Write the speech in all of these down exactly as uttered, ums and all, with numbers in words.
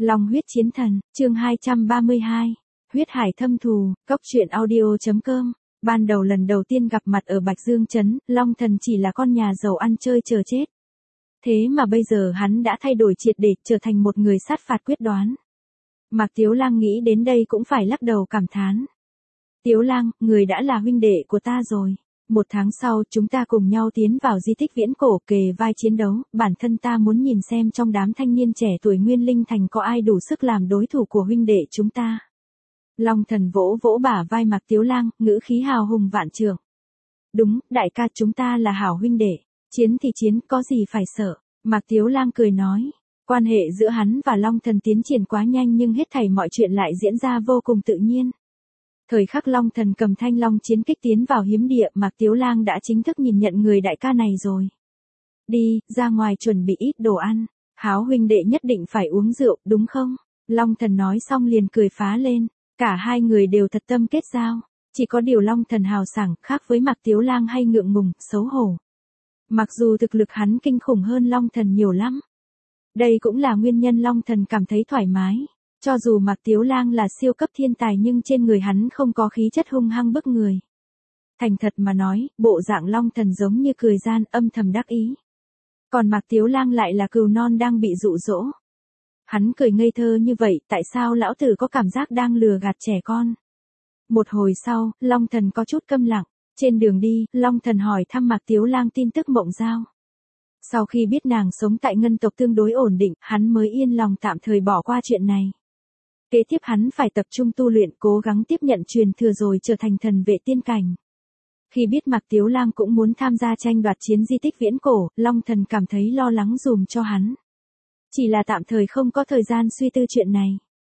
Long huyết chiến thần, chương hai trăm ba mươi hai. Huyết hải thâm thù, cốc truyện audio chấm com. Ban đầu lần đầu tiên gặp mặt ở Bạch Dương Trấn, Long Thần chỉ là con nhà giàu ăn chơi chờ chết. Thế mà bây giờ hắn đã thay đổi triệt để, trở thành một người sát phạt quyết đoán. Mạc Tiếu Lang nghĩ đến đây cũng phải lắc đầu cảm thán. Tiếu Lang, người đã là huynh đệ của ta rồi. Một tháng sau, chúng ta cùng nhau tiến vào di tích viễn cổ, kề vai chiến đấu, bản thân ta muốn nhìn xem trong đám thanh niên trẻ tuổi Nguyên Linh Thành có ai đủ sức làm đối thủ của huynh đệ chúng ta. Long Thần vỗ vỗ bả vai Mạc Tiếu Lang, ngữ khí hào hùng vạn trượng. Đúng, đại ca, chúng ta là hảo huynh đệ, chiến thì chiến, có gì phải sợ. Mạc Tiếu Lang cười nói, quan hệ giữa hắn và Long Thần tiến triển quá nhanh nhưng hết thảy mọi chuyện lại diễn ra vô cùng tự nhiên. Thời khắc Long Thần cầm thanh long chiến kích tiến vào hiếm địa, Mạc Tiếu Lang đã chính thức nhìn nhận người đại ca này rồi. Đi, ra ngoài chuẩn bị ít đồ ăn, Háo huynh đệ nhất định phải uống rượu, đúng không? Long Thần nói xong liền cười phá lên, cả hai người đều thật tâm kết giao. Chỉ có điều Long Thần hào sảng, khác với Mạc Tiếu Lang hay ngượng ngùng, xấu hổ. Mặc dù thực lực hắn kinh khủng hơn Long Thần nhiều lắm. Đây cũng là nguyên nhân Long Thần cảm thấy thoải mái. Cho dù Mạc Tiếu Lang là siêu cấp thiên tài nhưng trên người hắn không có khí chất hung hăng bức người. Thành thật mà nói, bộ dạng Long Thần giống như cười gian, âm thầm đắc ý. Còn Mạc Tiếu Lang lại là cừu non đang bị dụ dỗ. Hắn cười ngây thơ như vậy, tại sao lão tử có cảm giác đang lừa gạt trẻ con? Một hồi sau, Long Thần có chút câm lặng. Trên đường đi, Long Thần hỏi thăm Mạc Tiếu Lang tin tức Mộng Giao. Sau khi biết nàng sống tại ngân tộc tương đối ổn định, hắn mới yên lòng tạm thời bỏ qua chuyện này. Kế tiếp hắn phải tập trung tu luyện, cố gắng tiếp nhận truyền thừa rồi trở thành thần vệ tiên cảnh. Khi biết Mạc Tiếu Lang cũng muốn tham gia tranh đoạt chiến di tích viễn cổ, Long Thần cảm thấy lo lắng dùm cho hắn. Chỉ là tạm thời không có thời gian suy tư chuyện này.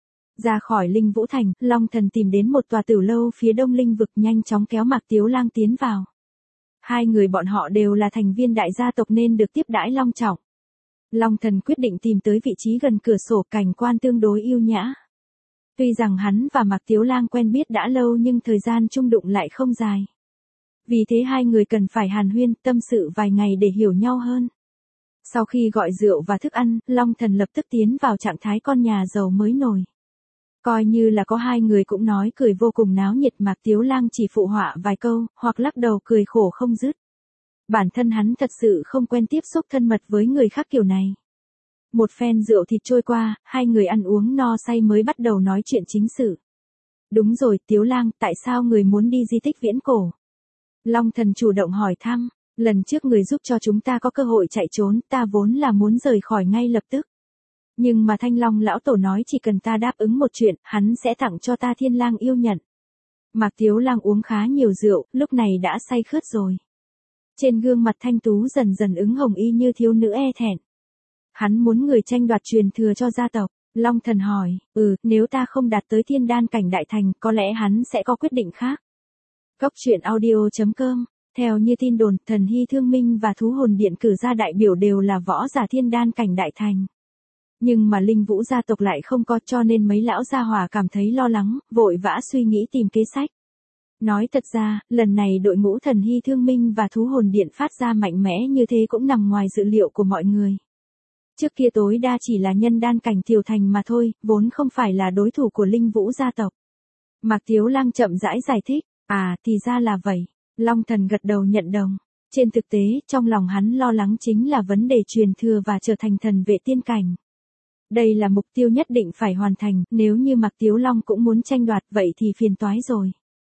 Ra khỏi Linh Vũ Thành, Long Thần tìm đến một tòa tử lâu phía đông linh vực, nhanh chóng kéo Mạc Tiếu Lang tiến vào. Hai người bọn họ đều là thành viên đại gia tộc nên được tiếp đãi long trọng. Long Thần quyết định tìm tới vị trí gần cửa sổ, cảnh quan tương đối yêu nhã. Tuy rằng hắn và Mạc Tiếu Lang quen biết đã lâu nhưng thời gian chung đụng lại không dài. Vì thế hai người cần phải hàn huyên, tâm sự vài ngày để hiểu nhau hơn. Sau khi gọi rượu và thức ăn, Long Thần lập tức tiến vào trạng thái con nhà giàu mới nổi. Coi như là có hai người cũng nói cười vô cùng náo nhiệt, Mạc Tiếu Lang chỉ phụ họa vài câu, hoặc lắc đầu cười khổ không dứt. Bản thân hắn thật sự không quen tiếp xúc thân mật với người khác kiểu này. Một phen rượu thịt trôi qua, hai người ăn uống no say mới bắt đầu nói chuyện chính sự. Đúng rồi, Tiếu Lang, tại sao người muốn đi di tích viễn cổ? Long Thần chủ động hỏi thăm, lần trước người giúp cho chúng ta có cơ hội chạy trốn, ta vốn là muốn rời khỏi ngay lập tức. Nhưng mà Thanh Long lão tổ nói chỉ cần ta đáp ứng một chuyện, hắn sẽ tặng cho ta Thiên Lang yêu nhận. Mạc Tiếu Lang uống khá nhiều rượu, lúc này đã say khướt rồi. Trên gương mặt thanh tú dần dần ứng hồng y như thiếu nữ e thẹn. Hắn muốn người tranh đoạt truyền thừa cho gia tộc. Long Thần hỏi, ừ, nếu ta không đạt tới thiên đan cảnh đại thành, có lẽ hắn sẽ có quyết định khác. Cốc truyện audio chấm com. Theo như tin đồn, Thần Hy Thương Minh và Thú Hồn Điện cử ra đại biểu đều là võ giả thiên đan cảnh đại thành. Nhưng mà Linh Vũ gia tộc lại không có, cho nên mấy lão gia hỏa cảm thấy lo lắng, vội vã suy nghĩ tìm kế sách. Nói thật ra, lần này đội ngũ Thần Hy Thương Minh và Thú Hồn Điện phát ra mạnh mẽ như thế cũng nằm ngoài dự liệu của mọi người. Trước kia tối đa chỉ là nhân đan cảnh tiểu thành mà thôi, vốn không phải là đối thủ của Linh Vũ gia tộc. Mạc Tiếu Lang chậm rãi giải thích, à, thì ra là vậy. Long Thần gật đầu nhận đồng. Trên thực tế, trong lòng hắn lo lắng chính là vấn đề truyền thừa và trở thành thần vệ tiên cảnh. Đây là mục tiêu nhất định phải hoàn thành, nếu như Mạc Tiếu Long cũng muốn tranh đoạt vậy thì phiền toái rồi.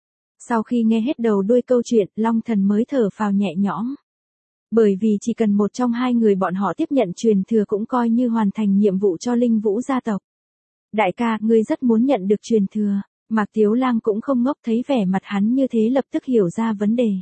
Sau khi nghe hết đầu đuôi câu chuyện, Long Thần mới thở phào nhẹ nhõm. Bởi vì chỉ cần một trong hai người bọn họ tiếp nhận truyền thừa cũng coi như hoàn thành nhiệm vụ cho Linh Vũ gia tộc. Đại ca, ngươi rất muốn nhận được truyền thừa. Mạc Tiếu Lang cũng không ngốc, thấy vẻ mặt hắn như thế lập tức hiểu ra vấn đề.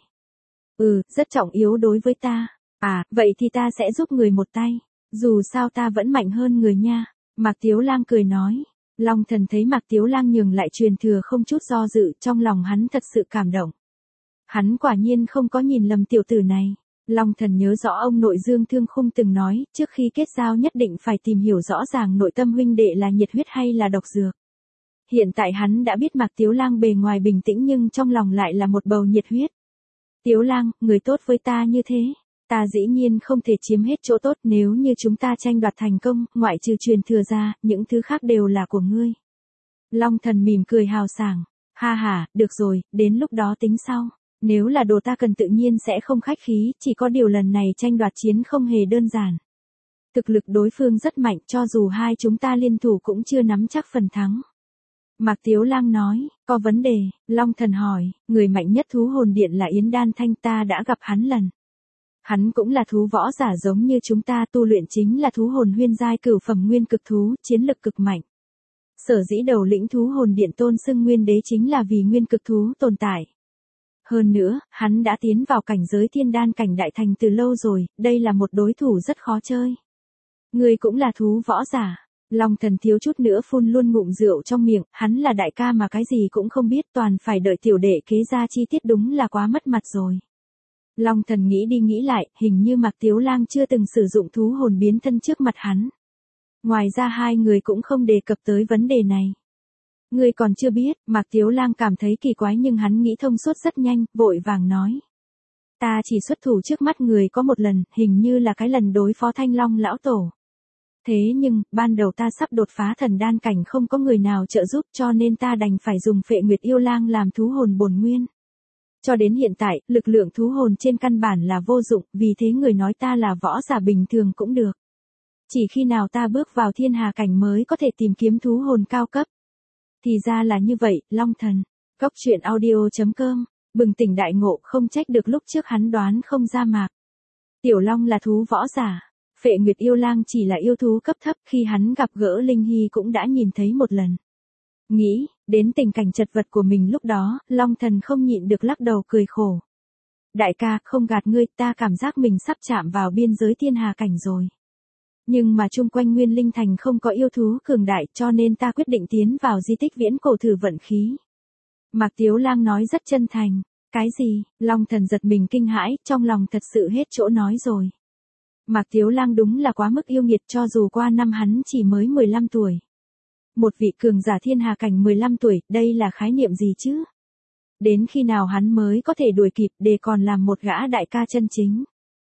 Ừ, rất trọng yếu đối với ta. À, vậy thì ta sẽ giúp người một tay. Dù sao ta vẫn mạnh hơn người nha. Mạc Tiếu Lang cười nói. Long Thần thấy Mạc Tiếu Lang nhường lại truyền thừa không chút do dự, trong lòng hắn thật sự cảm động. Hắn quả nhiên không có nhìn lầm tiểu tử này. Long Thần nhớ rõ ông nội Dương Thương Khung từng nói, trước khi kết giao nhất định phải tìm hiểu rõ ràng nội tâm huynh đệ là nhiệt huyết hay là độc dược. Hiện tại hắn đã biết Mạc Tiếu Lang bề ngoài bình tĩnh nhưng trong lòng lại là một bầu nhiệt huyết. Tiếu Lang, người tốt với ta như thế. Ta dĩ nhiên không thể chiếm hết chỗ tốt, nếu như chúng ta tranh đoạt thành công, ngoại trừ truyền thừa ra, những thứ khác đều là của ngươi. Long Thần mỉm cười hào sảng, ha ha, được rồi, đến lúc đó tính sau. Nếu là đồ ta cần tự nhiên sẽ không khách khí, chỉ có điều lần này tranh đoạt chiến không hề đơn giản. Thực lực đối phương rất mạnh, cho dù hai chúng ta liên thủ cũng chưa nắm chắc phần thắng. Mạc Tiếu Lang nói, có vấn đề, Long Thần hỏi, người mạnh nhất thú hồn điện là Yến Đan Thanh, ta đã gặp hắn lần. Hắn cũng là thú võ giả giống như chúng ta, tu luyện chính là thú hồn huyên giai cửu phẩm nguyên cực thú, chiến lực cực mạnh. Sở dĩ đầu lĩnh thú hồn điện tôn xưng nguyên đế chính là vì nguyên cực thú tồn tại. Hơn nữa, hắn đã tiến vào cảnh giới thiên đan cảnh đại thành từ lâu rồi, đây là một đối thủ rất khó chơi. Người cũng là thú võ giả. Long Thần thiếu chút nữa phun luôn ngụm rượu trong miệng, hắn là đại ca mà cái gì cũng không biết, toàn phải đợi tiểu đệ kế ra chi tiết, đúng là quá mất mặt rồi. Long Thần nghĩ đi nghĩ lại, hình như Mạc Tiếu Lang chưa từng sử dụng thú hồn biến thân trước mặt hắn. Ngoài ra hai người cũng không đề cập tới vấn đề này. Ngươi còn chưa biết, Mạc Tiếu Lang cảm thấy kỳ quái nhưng hắn nghĩ thông suốt rất nhanh, vội vàng nói. Ta chỉ xuất thủ trước mắt người có một lần, hình như là cái lần đối phó Thanh Long lão tổ. Thế nhưng, ban đầu ta sắp đột phá thần đan cảnh không có người nào trợ giúp cho nên ta đành phải dùng Phệ Nguyệt Yêu Lang làm thú hồn bổn nguyên. Cho đến hiện tại, lực lượng thú hồn trên căn bản là vô dụng, vì thế người nói ta là võ giả bình thường cũng được. Chỉ khi nào ta bước vào thiên hà cảnh mới có thể tìm kiếm thú hồn cao cấp. Thì ra là như vậy, Long Thần. Góc truyện audio chấm com, bừng tỉnh đại ngộ, không trách được lúc trước hắn đoán không ra Mạc Tiểu Long là thú võ giả. Phệ Nguyệt Yêu Lang chỉ là yêu thú cấp thấp, khi hắn gặp gỡ Linh Hy cũng đã nhìn thấy một lần. Nghĩ, đến tình cảnh chật vật của mình lúc đó, Long Thần không nhịn được lắc đầu cười khổ. Đại ca, không gạt ngươi, ta cảm giác mình sắp chạm vào biên giới thiên hà cảnh rồi. Nhưng mà chung quanh Nguyên Linh Thành không có yêu thú cường đại cho nên ta quyết định tiến vào di tích viễn cổ thử vận khí. Mạc Tiếu Lang nói rất chân thành. Cái gì? Long Thần giật mình kinh hãi, trong lòng thật sự hết chỗ nói rồi. Mạc Tiếu Lang đúng là quá mức yêu nghiệt, cho dù qua năm hắn chỉ mới mười lăm tuổi. Một vị cường giả thiên hà cảnh mười lăm tuổi, đây là khái niệm gì chứ? Đến khi nào hắn mới có thể đuổi kịp để còn làm một gã đại ca chân chính?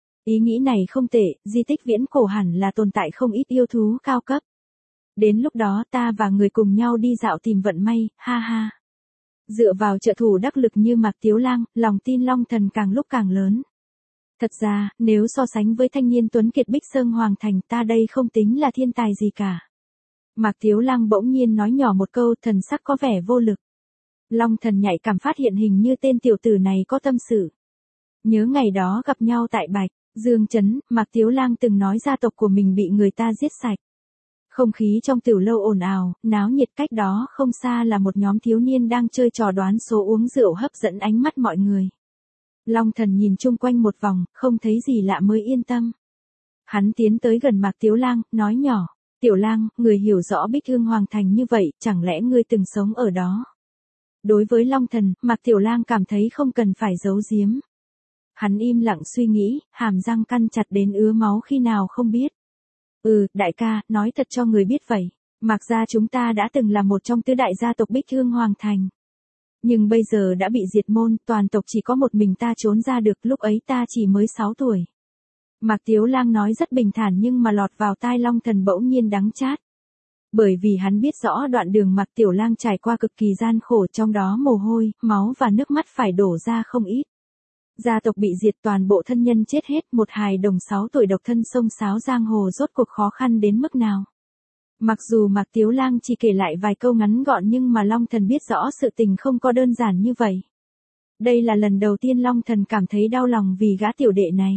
Ý nghĩ này không tệ, di tích viễn cổ hẳn là tồn tại không ít yêu thú cao cấp. Đến lúc đó ta và người cùng nhau đi dạo tìm vận may, ha ha. Dựa vào trợ thủ đắc lực như Mạc Tiếu Lang, lòng tin Long Thần càng lúc càng lớn. Thật ra, nếu so sánh với thanh niên tuấn kiệt Bích Sơn Hoàng Thành, ta đây không tính là thiên tài gì cả. Mạc Tiếu Lang bỗng nhiên nói nhỏ một câu, thần sắc có vẻ vô lực. Long Thần nhạy cảm phát hiện hình như tên tiểu tử này có tâm sự. Nhớ ngày đó gặp nhau tại Bạch Dương Trấn, Mạc Tiếu Lang từng nói gia tộc của mình bị người ta giết sạch. Không khí trong tiểu lâu ồn ào, náo nhiệt, cách đó không xa là một nhóm thiếu niên đang chơi trò đoán số uống rượu hấp dẫn ánh mắt mọi người. Long Thần nhìn chung quanh một vòng, không thấy gì lạ mới yên tâm. Hắn tiến tới gần Mạc Tiếu Lang, nói nhỏ, Tiểu Lang, người hiểu rõ Bích Hương Hoàng Thành như vậy, chẳng lẽ ngươi từng sống ở đó? Đối với Long Thần, Mạc Tiểu Lang cảm thấy không cần phải giấu giếm. Hắn im lặng suy nghĩ, hàm răng căn chặt đến ứa máu khi nào không biết. Ừ, đại ca, nói thật cho người biết vậy. Mạc gia chúng ta đã từng là một trong tứ đại gia tộc Bích Hương Hoàng Thành. Nhưng bây giờ đã bị diệt môn, toàn tộc chỉ có một mình ta trốn ra được, lúc ấy ta chỉ mới sáu tuổi. Mạc Tiếu Lang nói rất bình thản nhưng mà lọt vào tai Long Thần bỗng nhiên đắng chát. Bởi vì hắn biết rõ đoạn đường Mạc Tiểu Lang trải qua cực kỳ gian khổ, trong đó mồ hôi, máu và nước mắt phải đổ ra không ít. Gia tộc bị diệt, toàn bộ thân nhân chết hết, một hài đồng sáu tuổi độc thân xông xáo giang hồ rốt cuộc khó khăn đến mức nào. Mặc dù Mạc Tiếu Lang chỉ kể lại vài câu ngắn gọn nhưng mà Long Thần biết rõ sự tình không có đơn giản như vậy. Đây là lần đầu tiên Long Thần cảm thấy đau lòng vì gã tiểu đệ này.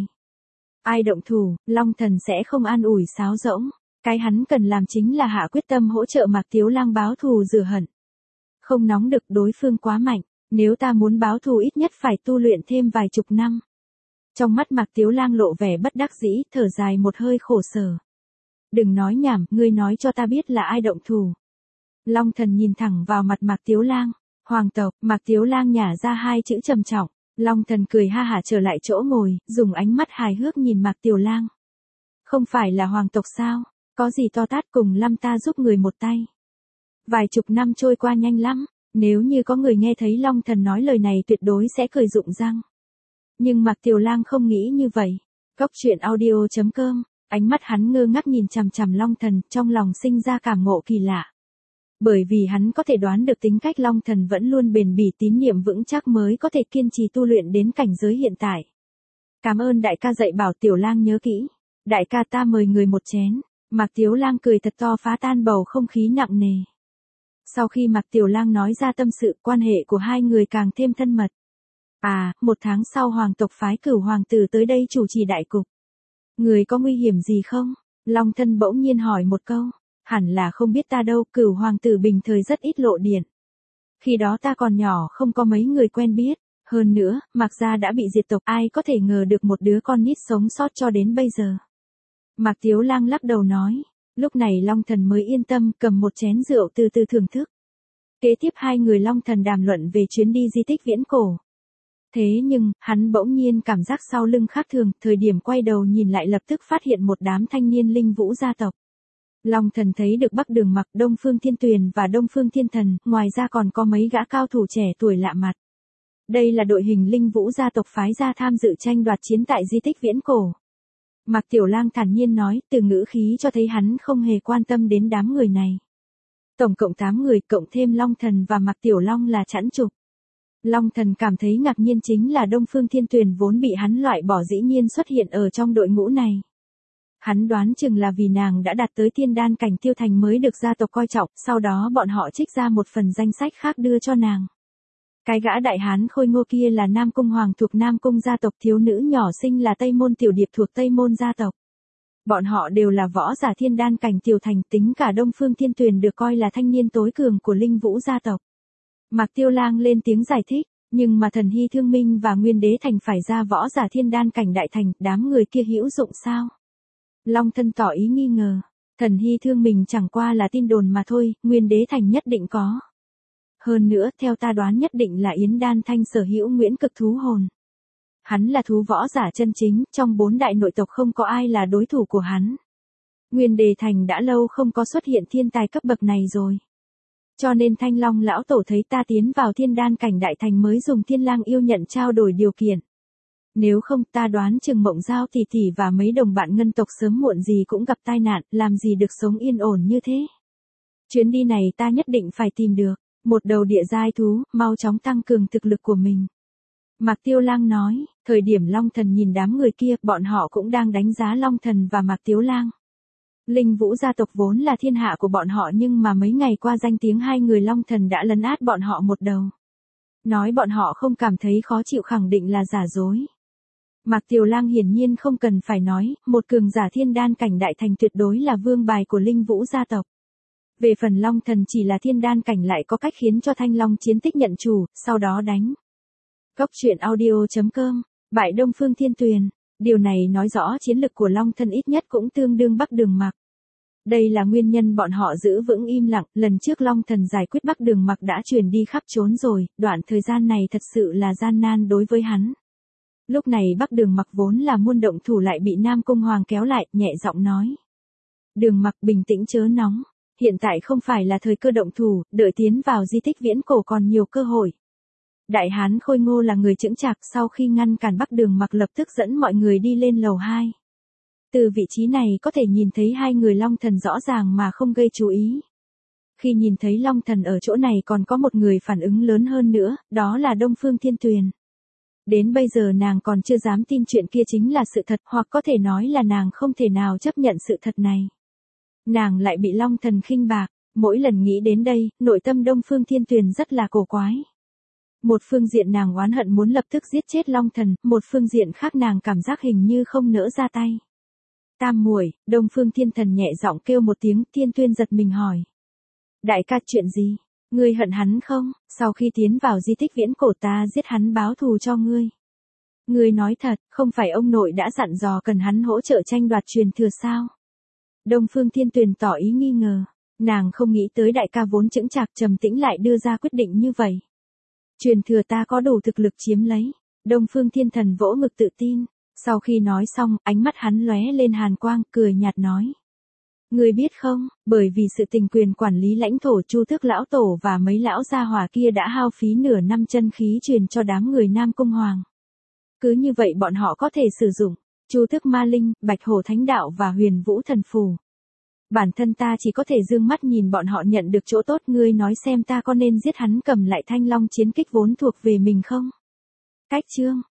Ai động thủ, Long Thần sẽ không an ủi sáo rỗng. Cái hắn cần làm chính là hạ quyết tâm hỗ trợ Mạc Tiếu Lang báo thù rửa hận. Không nóng được, đối phương quá mạnh. Nếu ta muốn báo thù ít nhất phải tu luyện thêm vài chục năm. Trong mắt Mạc Tiếu Lang lộ vẻ bất đắc dĩ, thở dài một hơi khổ sở. Đừng nói nhảm, ngươi nói cho ta biết là ai động thủ. Long Thần nhìn thẳng vào mặt Mạc Tiếu Lang. Hoàng tộc. Mạc Tiếu Lang nhả ra hai chữ trầm trọng. Long Thần cười ha hả trở lại chỗ ngồi, dùng ánh mắt hài hước nhìn Mạc Tiểu Lang. Không phải là hoàng tộc sao? Có gì to tát, cùng lắm ta giúp người một tay. Vài chục năm trôi qua nhanh lắm. Nếu như có người nghe thấy Long Thần nói lời này tuyệt đối sẽ cười rụng răng. Nhưng Mạc Tiểu Lang không nghĩ như vậy. Cốc truyện audio chấm com, ánh mắt hắn ngơ ngác nhìn chằm chằm Long Thần, trong lòng sinh ra cảm ngộ kỳ lạ. Bởi vì hắn có thể đoán được tính cách Long Thần vẫn luôn bền bỉ tín niệm vững chắc mới có thể kiên trì tu luyện đến cảnh giới hiện tại. Cảm ơn đại ca dạy bảo Tiểu Lang nhớ kỹ. Đại ca ta mời người một chén. Mạc Tiếu Lang cười thật to phá tan bầu không khí nặng nề. Sau khi Mạc Tiểu Lang nói ra tâm sự, quan hệ của hai người càng thêm thân mật. À, một tháng sau hoàng tộc phái Cửu hoàng tử tới đây chủ trì đại cục. Người có nguy hiểm gì không? Long Thân bỗng nhiên hỏi một câu. Hẳn là không biết ta đâu, Cửu hoàng tử bình thời rất ít lộ diện. Khi đó ta còn nhỏ không có mấy người quen biết. Hơn nữa, Mạc gia đã bị diệt tộc, ai có thể ngờ được một đứa con nít sống sót cho đến bây giờ. Mạc Tiếu Lang lắc đầu nói. Lúc này Long Thần mới yên tâm cầm một chén rượu từ từ thưởng thức. Kế tiếp hai người Long Thần đàm luận về chuyến đi di tích viễn cổ. Thế nhưng, hắn bỗng nhiên cảm giác sau lưng khác thường, thời điểm quay đầu nhìn lại lập tức phát hiện một đám thanh niên linh vũ gia tộc. Long Thần thấy được Bắc Đường Mặc, Đông Phương Thiên Tuyền và Đông Phương Thiên Thần, ngoài ra còn có mấy gã cao thủ trẻ tuổi lạ mặt. Đây là đội hình linh vũ gia tộc phái ra tham dự tranh đoạt chiến tại di tích viễn cổ. Mạc Tiểu Lang thản nhiên nói, từ ngữ khí cho thấy hắn không hề quan tâm đến đám người này. Tổng cộng tám người, cộng thêm Long Thần và Mạc Tiểu Long là chẵn chục. Long Thần cảm thấy ngạc nhiên chính là Đông Phương Thiên Tuyền vốn bị hắn loại bỏ dĩ nhiên xuất hiện ở trong đội ngũ này. Hắn đoán chừng là vì nàng đã đạt tới thiên đan cảnh Tiêu Thành mới được gia tộc coi trọng, sau đó bọn họ trích ra một phần danh sách khác đưa cho nàng. Cái gã đại hán khôi ngô kia là Nam Cung Hoàng thuộc Nam Cung gia tộc, thiếu nữ nhỏ xinh là Tây Môn Tiểu Điệp thuộc Tây Môn gia tộc. Bọn họ đều là võ giả thiên đan cảnh Tiểu Thành, tính cả Đông Phương Thiên Tuyền được coi là thanh niên tối cường của linh vũ gia tộc. Mạc Tiêu Lang lên tiếng giải thích, nhưng mà Thần Hy Thương Minh và Nguyên Đế Thành phải ra võ giả thiên đan cảnh đại thành, đám người kia hữu dụng sao? Long Thân tỏ ý nghi ngờ, Thần Hy Thương Minh chẳng qua là tin đồn mà thôi, Nguyên Đế Thành nhất định có. Hơn nữa, theo ta đoán nhất định là Yến Đan Thanh sở hữu Nguyễn Cực thú hồn. Hắn là thú võ giả chân chính, trong bốn đại nội tộc không có ai là đối thủ của hắn. Nguyên Đề Thành đã lâu không có xuất hiện thiên tài cấp bậc này rồi. Cho nên Thanh Long lão tổ thấy ta tiến vào thiên đan cảnh đại thành mới dùng Thiên Lang yêu nhận trao đổi điều kiện. Nếu không ta đoán chừng Mộng Giao tỷ tỷ và mấy đồng bạn ngân tộc sớm muộn gì cũng gặp tai nạn, làm gì được sống yên ổn như thế. Chuyến đi này ta nhất định phải tìm được một đầu địa giai thú, mau chóng tăng cường thực lực của mình. Mạc Tiêu Lang nói, thời điểm Long Thần nhìn đám người kia, bọn họ cũng đang đánh giá Long Thần và Mạc Tiếu Lang. Linh vũ gia tộc vốn là thiên hạ của bọn họ nhưng mà mấy ngày qua danh tiếng hai người Long Thần đã lấn át bọn họ một đầu. Nói bọn họ không cảm thấy khó chịu khẳng định là giả dối. Mạc Tiểu Lang hiển nhiên không cần phải nói, một cường giả thiên đan cảnh đại thành tuyệt đối là vương bài của linh vũ gia tộc. Về phần Long Thần chỉ là thiên đan cảnh lại có cách khiến cho Thanh Long chiến tích nhận chủ, sau đó đánh. Cốc truyện audio chấm com, bại Đông Phương Thiên Tuyền. Điều này nói rõ chiến lực của Long Thần ít nhất cũng tương đương Bắc Đường Mặc. Đây là nguyên nhân bọn họ giữ vững im lặng, lần trước Long Thần giải quyết Bắc Đường Mặc đã truyền đi khắp trốn rồi, đoạn thời gian này thật sự là gian nan đối với hắn. Lúc này Bắc Đường Mặc vốn là muôn động thủ lại bị Nam Cung Hoàng kéo lại, nhẹ giọng nói. Đường Mặc bình tĩnh chớ nóng, hiện tại không phải là thời cơ động thủ, đợi tiến vào di tích viễn cổ còn nhiều cơ hội. Đại hán khôi ngô là người chững chạc, sau khi ngăn cản Bắc Đường Mặc lập tức dẫn mọi người đi lên lầu hai. Từ vị trí này có thể nhìn thấy hai người Long Thần rõ ràng mà không gây chú ý. Khi nhìn thấy Long Thần ở chỗ này còn có một người phản ứng lớn hơn nữa, đó là Đông Phương Thiên Tuyền. Đến bây giờ nàng còn chưa dám tin chuyện kia chính là sự thật, hoặc có thể nói là nàng không thể nào chấp nhận sự thật này. Nàng lại bị Long Thần khinh bạc, mỗi lần nghĩ đến đây, nội tâm Đông Phương Thiên Tuyền rất là cổ quái. Một phương diện nàng oán hận muốn lập tức giết chết Long Thần, một phương diện khác nàng cảm giác hình như không nỡ ra tay. Tam muội, Đông Phương Thiên Thần nhẹ giọng kêu một tiếng, Thiên Tuyên giật mình hỏi. Đại ca chuyện gì? Ngươi hận hắn không? Sau khi tiến vào di tích viễn cổ ta giết hắn báo thù cho ngươi. Ngươi nói thật, không phải ông nội đã dặn dò cần hắn hỗ trợ tranh đoạt truyền thừa sao? Đông Phương Thiên Tuyền tỏ ý nghi ngờ. Nàng không nghĩ tới đại ca vốn chững chạc trầm tĩnh lại đưa ra quyết định như vậy. Truyền thừa ta có đủ thực lực chiếm lấy. Đông Phương Thiên Thần vỗ ngực tự tin. Sau khi nói xong, ánh mắt hắn lóe lên hàn quang, cười nhạt nói. Ngươi biết không, bởi vì sự tình quyền quản lý lãnh thổ Chu Tước lão tổ và mấy lão gia hỏa kia đã hao phí nửa năm chân khí truyền cho đám người Nam Cung Hoàng. Cứ như vậy bọn họ có thể sử dụng. Chu Tước Ma Linh, Bạch Hổ Thánh Đạo và Huyền Vũ Thần Phù. Bản thân ta chỉ có thể dương mắt nhìn bọn họ nhận được chỗ tốt, ngươi nói xem ta có nên giết hắn cầm lại Thanh Long chiến kích vốn thuộc về mình không? Cách chương